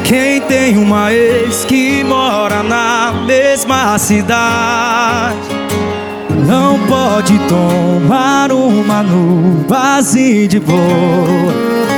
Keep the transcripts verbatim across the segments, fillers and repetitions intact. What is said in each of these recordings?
Quem tem uma ex que mora na mesma cidade não pode tomar uma no vazio de boa.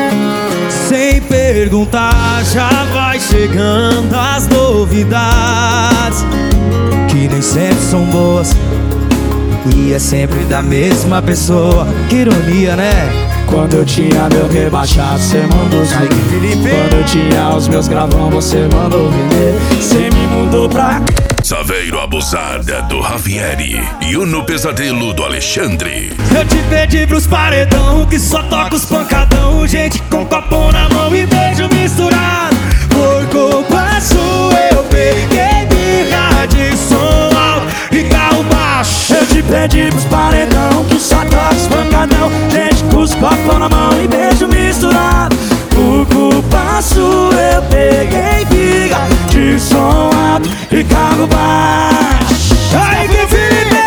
Sem perguntar já vai chegando as novidades, que nem sempre são boas e é sempre da mesma pessoa. Que ironia, né? Quando eu tinha meu rebaixado, cê mandou subir. Quando eu tinha os meus gravão, você mandou vender. Cê me mudou pra... Saveiro Abusada do Javieri e o No Pesadelo do Alexandre. Eu te pedi pros paredão que só toca os pancadão, gente com copo na mão e beijo misturado. Por culpa sua eu peguei birra de som alto e carro baixo. Eu te pedi pros paredão que só toca os pancadão, gente com os copos na mão e beijo misturado. Por culpa sua eu peguei birra de som alto e carro baixo. Aí que Felipe!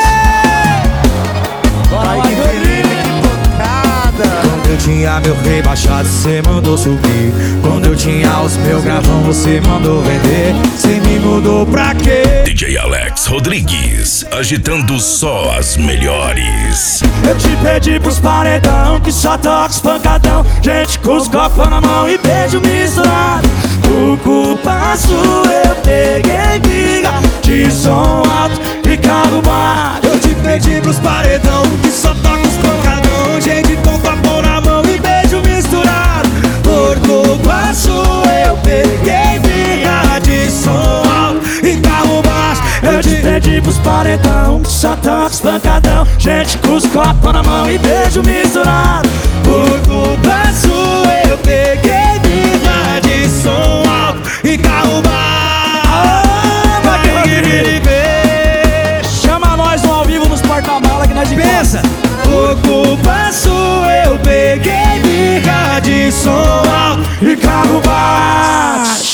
Bora aí que Felipe, que tocada. Quando eu tinha meu rebaixado, cê mandou subir. Quando eu tinha os meus gravão, você mandou vender. Cê me mudou pra quê? D J Alex Rodrigues, agitando só as melhores. Eu te pedi pros paredão que só toca os pancadão, gente com os copos na mão e beijo misturado. Por culpa sua eu peguei briga de som alto e carro baixo. Eu te pedi pros paredão que só toca os pancadão, gente com copo na mão e beijo misturado. Por culpa sua eu peguei briga de som alto e carro baixo. Eu te pedi pros paredão que só toca os pancadão, gente com os copos na mão e beijo misturado. Por culpa sua eu peguei briga de som alto e carro baixo. Chama nós no ao vivo nos porta-mala que nós Pensa! Por culpa sua eu peguei briga de som alto e carro baixo.